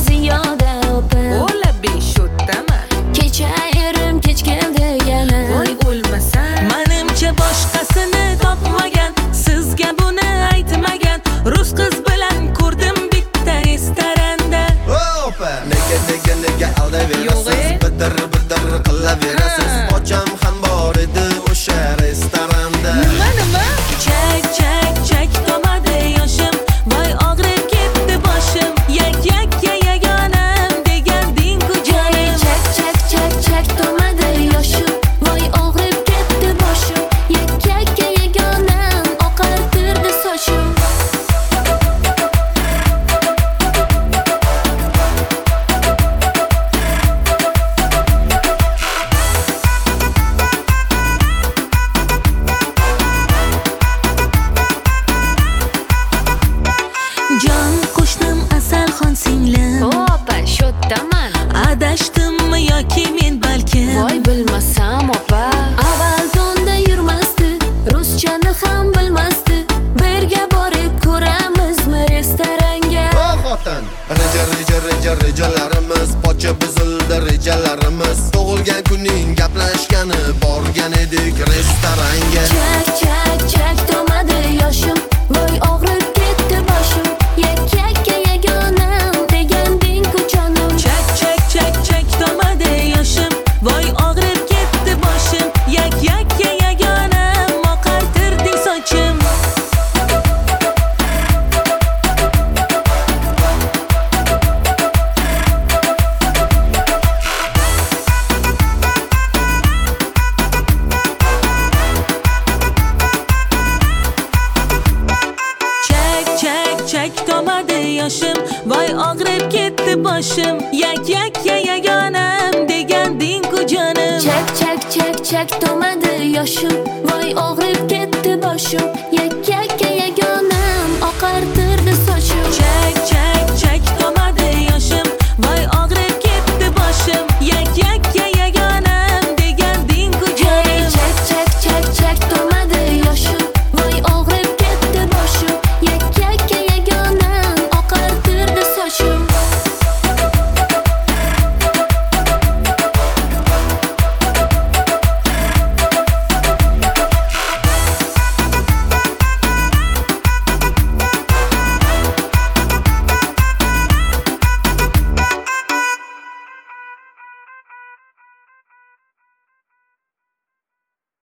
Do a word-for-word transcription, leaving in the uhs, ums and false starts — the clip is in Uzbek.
ziyoda opa. Ola beshoddaman. Kecha erim kech keldi yana. Voy o'lmasam. Menimcha boshqasini topmagan, sizga buni aytmagan. Rus qiz bilan ko'rdim bitta restoranda. Opa, nega nega nega aldayverasiz? Bidir bidir qilaverasiz. Ocham ham bor edi o'sha restoranda. Nima nima? Chak chak chak tomadi yoshim. Voy og'rib ketdi boshim. Yak yak yagonam deganding ku jonim. Chak chak chak chak tomadi yoshim. Voy og'rib ketdi boshim. Yakka yagonam oqartirdi sochim. Jon qo'shnim Asalxon singlim. Opa, shoddaman. Adashdimmi yoki men balkim? Voy bilmasam opa. Avval tonda yurmasdi, ruschani ham bilmasdi. Birga borib ko'ramizmi restoranga? O xotin, reja reja reja rejalarimiz, pocha buzildi rejalarimiz. Tug'ilgan kuning gaplashgani borgan edik restoranga. Chak chak chak tomadi yoshim. Voy og'rib ketdi boshim. Yakka yagonam deganding ku jonim. Chak chak chak chak tomadi yoshim. Voy og'rib ketdi boshim. Yak yak yagonam oqartirding sochim. Chak chak chak tomadi yoshim. Voy og'rib ketdi boshim. Yak yak yagonam deganding ku jonim. Chak chak chak chak tomadi yoshim. Voy og'rib ketdi boshim. Yakka yagonam oqartirdi sochim. Chak